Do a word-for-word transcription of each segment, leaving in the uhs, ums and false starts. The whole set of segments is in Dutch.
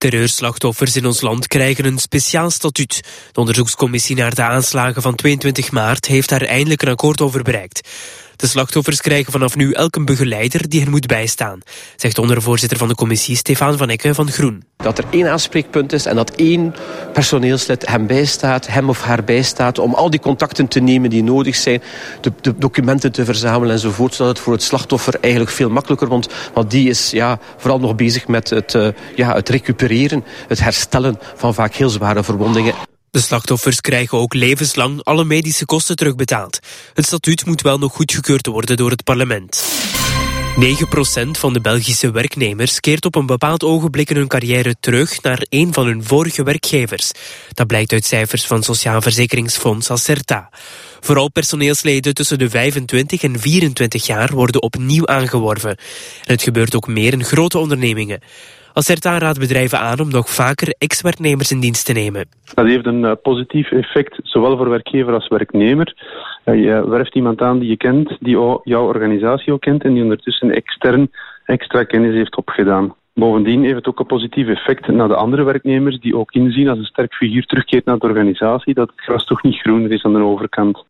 Terreurslachtoffers in ons land krijgen een speciaal statuut. De onderzoekscommissie naar de aanslagen van tweeëntwintig maart heeft daar eindelijk een akkoord over bereikt. De slachtoffers krijgen vanaf nu elk een begeleider die hen moet bijstaan, zegt ondervoorzitter van de commissie Stefaan van Ecke van Groen. Dat er één aanspreekpunt is en dat één personeelslid hem bijstaat, hem of haar bijstaat, om al die contacten te nemen die nodig zijn, de, de documenten te verzamelen enzovoort, zodat het voor het slachtoffer eigenlijk veel makkelijker wordt. Want die is ja, vooral nog bezig met het, uh, ja, het recupereren, het herstellen van vaak heel zware verwondingen. De slachtoffers krijgen ook levenslang alle medische kosten terugbetaald. Het statuut moet wel nog goedgekeurd worden door het parlement. negen procent van de Belgische werknemers keert op een bepaald ogenblik in hun carrière terug naar een van hun vorige werkgevers. Dat blijkt uit cijfers van Sociaal Verzekeringsfonds Acerta. Vooral personeelsleden tussen de vijfentwintig en vierentwintig jaar worden opnieuw aangeworven. En het gebeurt ook meer in grote ondernemingen. Acerta raadt bedrijven aan om nog vaker ex-werknemers in dienst te nemen. Dat heeft een uh, positief effect, zowel voor werkgever als werknemer. Uh, je werft iemand aan die je kent, die o- jouw organisatie ook kent en die ondertussen extern extra kennis heeft opgedaan. Bovendien heeft het ook een positief effect naar de andere werknemers die ook inzien als een sterk figuur terugkeert naar de organisatie dat het gras toch niet groener is aan de overkant.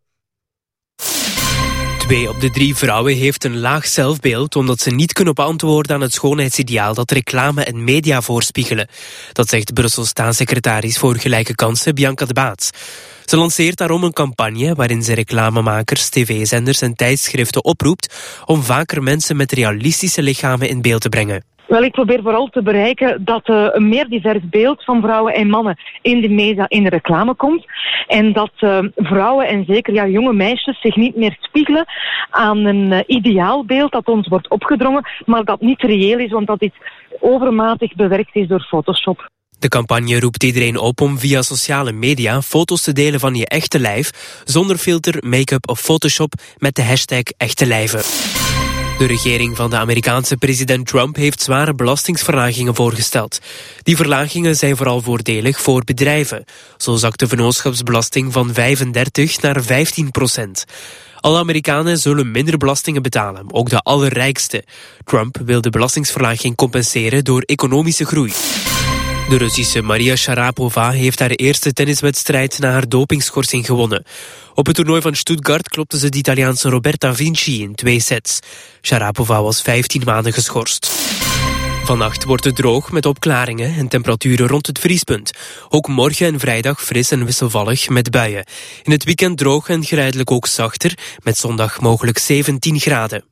Twee op de drie vrouwen heeft een laag zelfbeeld omdat ze niet kunnen beantwoorden aan het schoonheidsideaal dat reclame en media voorspiegelen. Dat zegt Brussels staatssecretaris voor gelijke kansen Bianca de Baets. Ze lanceert daarom een campagne waarin ze reclamemakers, tv-zenders en tijdschriften oproept om vaker mensen met realistische lichamen in beeld te brengen. Wel, ik probeer vooral te bereiken dat uh, een meer divers beeld van vrouwen en mannen in de media, in de reclame komt. En dat uh, vrouwen en zeker ja, jonge meisjes zich niet meer spiegelen aan een uh, ideaalbeeld dat ons wordt opgedrongen, maar dat niet reëel is, want dat dit overmatig bewerkt is door Photoshop. De campagne roept iedereen op om via sociale media foto's te delen van je echte lijf, zonder filter, make-up of Photoshop, met de hashtag echte lijven. De regering van de Amerikaanse president Trump heeft zware belastingsverlagingen voorgesteld. Die verlagingen zijn vooral voordelig voor bedrijven. Zo zakt de vennootschapsbelasting van vijfendertig naar vijftien procent. Alle Amerikanen zullen minder belastingen betalen, ook de allerrijkste. Trump wil de belastingsverlaging compenseren door economische groei. De Russische Maria Sharapova heeft haar eerste tenniswedstrijd na haar dopingschorsing gewonnen. Op het toernooi van Stuttgart klopte ze de Italiaanse Roberta Vinci in twee sets. Sharapova was vijftien maanden geschorst. Vannacht wordt het droog met opklaringen en temperaturen rond het vriespunt. Ook morgen en vrijdag fris en wisselvallig met buien. In het weekend droog en geleidelijk ook zachter, met zondag mogelijk zeventien graden.